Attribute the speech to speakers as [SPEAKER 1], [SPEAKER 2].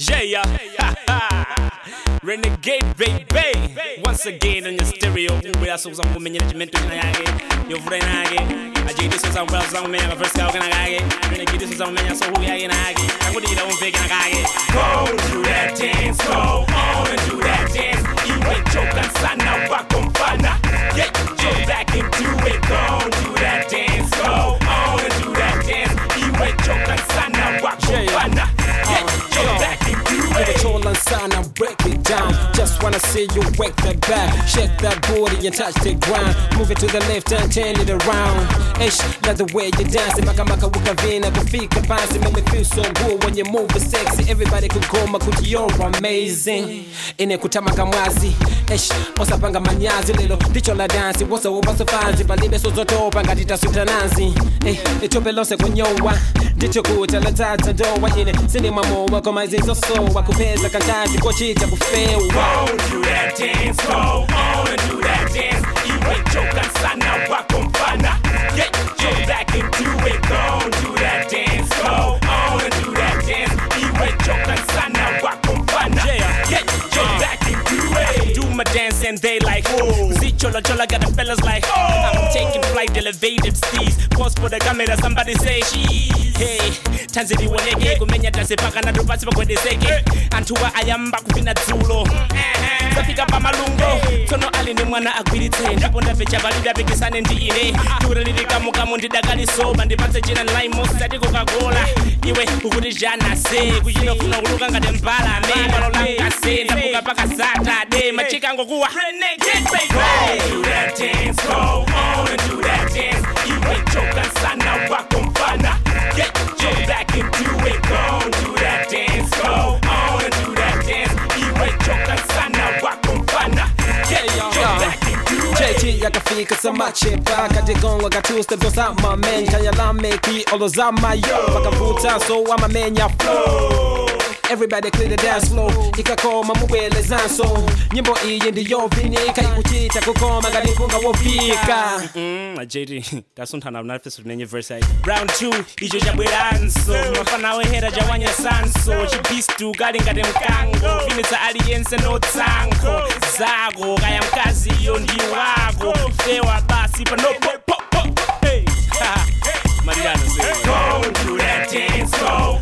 [SPEAKER 1] Yeah, Renegade baby. Once again on your stereo. We are so some women management to Nage. Your friend Nage. I did this was a well song man. First cow can I get. Renegade this was a man. So who I Nage. I would eat on big and I get. Go do that dance. Go on and do that dance. You ain't joking, son. Now walk on fana. Get your back into it. Go do that dance. Go on and do that dance. You ain't joking, son. Now walk on fana. Get your back into it.
[SPEAKER 2] Give it all on sign and break it down. Just wanna see you wake that back, shake that booty and touch the ground. Move it to the left and turn it around. Ish, love the way you dance. Maka maka ukavina kufika fancy. Make me feel so good when you move it sexy. Everybody could go makuti, you're amazing. Ine kutamaka mwazi. Ish, osapanga manyazi lelo. Dicho la dance, wasa ubaso fancy. Balibe sozoto panga dita sutananzi. Itope lose kunyowa. Dicho kuta la tata doa ine. Sini mamo wako maizizo so. Wakupeza kantaji kochita kufewa.
[SPEAKER 1] Go do that dance, go on and do that dance. You ain't joking, son, now walk on fana. Get your back into it, go do that dance, go on and do that dance. You ain't joking, son, now walk on fana. Get your back into it. Do my dance and they like, oh. See chola chola got the fellas like, oh. I'm taking flight, elevated steez. Pause for the camera, somebody say cheese. Hey, Tanzania wanege kumenya dance paka na dropasi pa kwende seke. Antuwa ayamba kufina zulo. Zafika pa malungo Tono ali ni mwana agwirite Ndipo ndafecha valida pekisane ndi ine Ture lirika muka mundi dagali soba Ndipatse jina nlaimo sati Coca-Cola Iwe ukuti jana se Kujino kuna uluka ngade mbala me Malola mkase Ndapuka paka Saturday Machika ngokuwa Renegade baby Go do that dance Go on and do that dance You ain't joking sana wako mfana Get your back into it Go do that dance Go on and do that dance You ain't joking sana wako mfana Get your back into it
[SPEAKER 2] JT yakafika samachepa Kadigongo got step dos out my man Kayala meki all those out my yo Bakavuta so I'm a man ya flow Everybody clear the dance floor Ikakoma mubele zanso Nyimbo iye ndiyo vinika Ikuchita kukoma ganifunga wofika JT tasuntana mnafesu nenye verse Round 2 ijo jabweranso Mafana wehera jawanya sanso Chibistu gali ngade mkango Finisa aliyense no tsanko Zago kaya mkazi yo ndi wako Fewa basi pa no po Hey Mariano say
[SPEAKER 1] Go do that dance, go